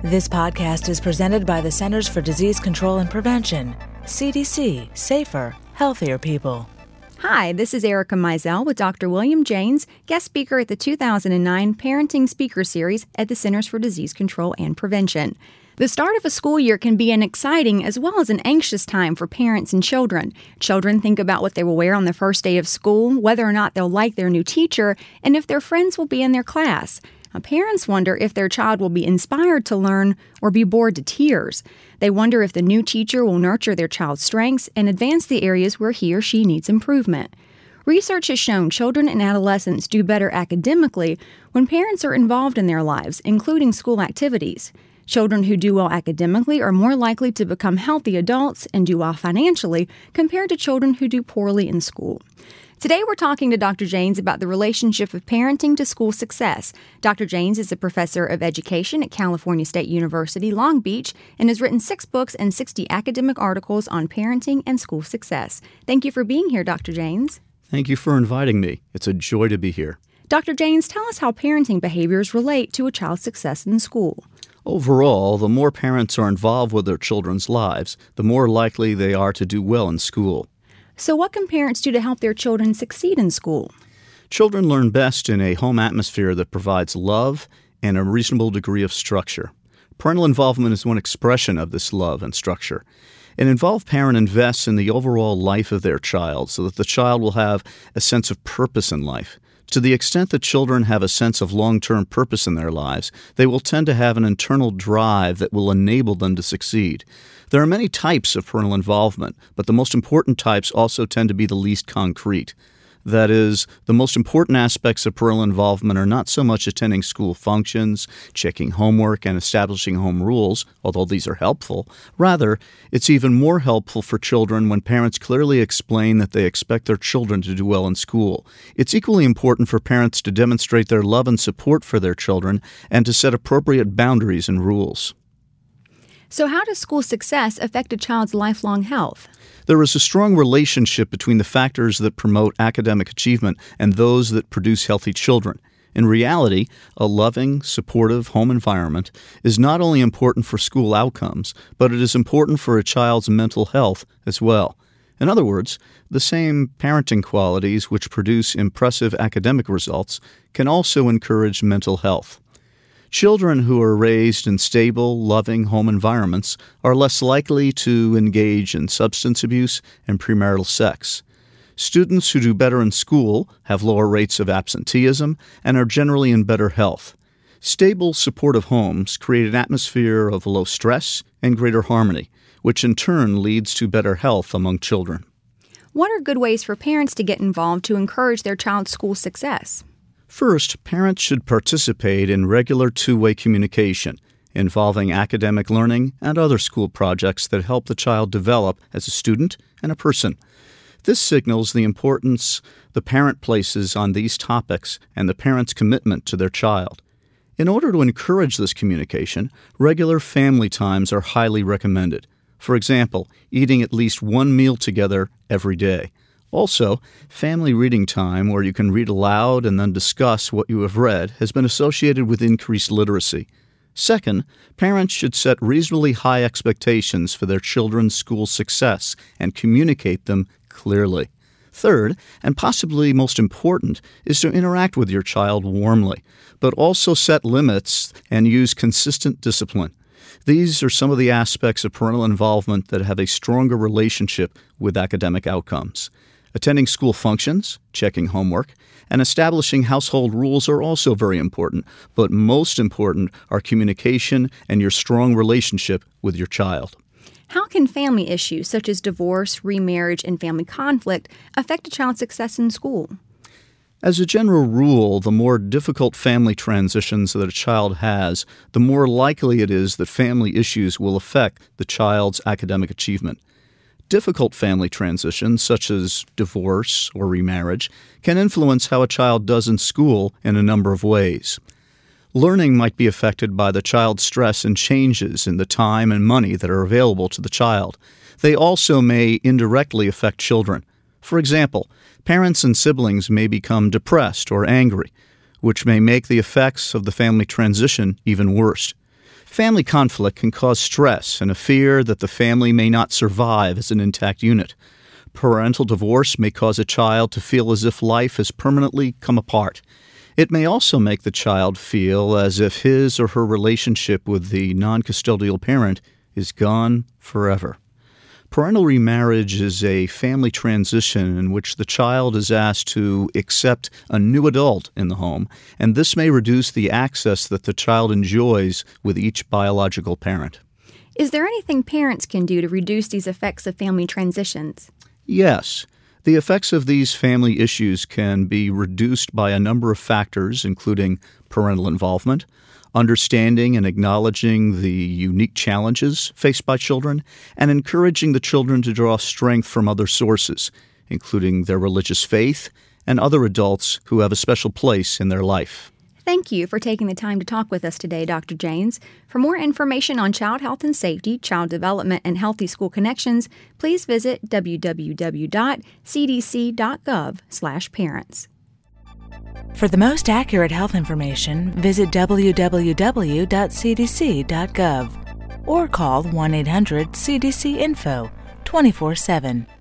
This podcast is presented by the Centers for Disease Control and Prevention. CDC. Safer, healthier people. Hi, this is Erica Mizell with Dr. William Janes, guest speaker at the 2009 Parenting Speaker Series at the Centers for Disease Control and Prevention. The start of a school year can be an exciting as well as an anxious time for parents and children. Children think about what they will wear on the first day of school, whether or not they'll like their new teacher, and if their friends will be in their class. Parents wonder if their child will be inspired to learn or be bored to tears. They wonder if the new teacher will nurture their child's strengths and advance the areas where he or she needs improvement. Research has shown children and adolescents do better academically when parents are involved in their lives, including school activities. Children who do well academically are more likely to become healthy adults and do well financially compared to children who do poorly in school. Today, we're talking to Dr. Janes about the relationship of parenting to school success. Dr. Janes is a professor of education at California State University, Long Beach, and has written 6 books and 60 academic articles on parenting and school success. Thank you for being here, Dr. Janes. Thank you for inviting me. It's a joy to be here. Dr. Janes, tell us how parenting behaviors relate to a child's success in school. Overall, the more parents are involved with their children's lives, the more likely they are to do well in school. So what can parents do to help their children succeed in school? Children learn best in a home atmosphere that provides love and a reasonable degree of structure. Parental involvement is one expression of this love and structure. An involved parent invests in the overall life of their child so that the child will have a sense of purpose in life. To the extent that children have a sense of long-term purpose in their lives, they will tend to have an internal drive that will enable them to succeed. There are many types of parental involvement, but the most important types also tend to be the least concrete. That is, the most important aspects of parental involvement are not so much attending school functions, checking homework, and establishing home rules, although these are helpful. Rather, it's even more helpful for children when parents clearly explain that they expect their children to do well in school. It's equally important for parents to demonstrate their love and support for their children and to set appropriate boundaries and rules. So how does school success affect a child's lifelong health? There is a strong relationship between the factors that promote academic achievement and those that produce healthy children. In reality, a loving, supportive home environment is not only important for school outcomes, but it is important for a child's mental health as well. In other words, the same parenting qualities which produce impressive academic results can also encourage mental health. Children who are raised in stable, loving home environments are less likely to engage in substance abuse and premarital sex. Students who do better in school have lower rates of absenteeism and are generally in better health. Stable, supportive homes create an atmosphere of low stress and greater harmony, which in turn leads to better health among children. What are good ways for parents to get involved to encourage their child's school success? First, parents should participate in regular two-way communication involving academic learning and other school projects that help the child develop as a student and a person. This signals the importance the parent places on these topics and the parent's commitment to their child. In order to encourage this communication, regular family times are highly recommended. For example, eating at least one meal together every day. Also, family reading time, where you can read aloud and then discuss what you have read, has been associated with increased literacy. Second, parents should set reasonably high expectations for their children's school success and communicate them clearly. Third, and possibly most important, is to interact with your child warmly, but also set limits and use consistent discipline. These are some of the aspects of parental involvement that have a stronger relationship with academic outcomes. Attending school functions, checking homework, and establishing household rules are also very important, but most important are communication and your strong relationship with your child. How can family issues such as divorce, remarriage, and family conflict affect a child's success in school? As a general rule, the more difficult family transitions that a child has, the more likely it is that family issues will affect the child's academic achievement. Difficult family transitions, such as divorce or remarriage, can influence how a child does in school in a number of ways. Learning might be affected by the child's stress and changes in the time and money that are available to the child. They also may indirectly affect children. For example, parents and siblings may become depressed or angry, which may make the effects of the family transition even worse. Family conflict can cause stress and a fear that the family may not survive as an intact unit. Parental divorce may cause a child to feel as if life has permanently come apart. It may also make the child feel as if his or her relationship with the non-custodial parent is gone forever. Parental remarriage is a family transition in which the child is asked to accept a new adult in the home, and this may reduce the access that the child enjoys with each biological parent. Is there anything parents can do to reduce these effects of family transitions? Yes. The effects of these family issues can be reduced by a number of factors, including parental involvement, understanding and acknowledging the unique challenges faced by children, and encouraging the children to draw strength from other sources, including their religious faith and other adults who have a special place in their life. Thank you for taking the time to talk with us today, Dr. Janes. For more information on child health and safety, child development, and healthy school connections, please visit www.cdc.gov/parents. For the most accurate health information, visit www.cdc.gov or call 1-800-CDC-INFO 24/7.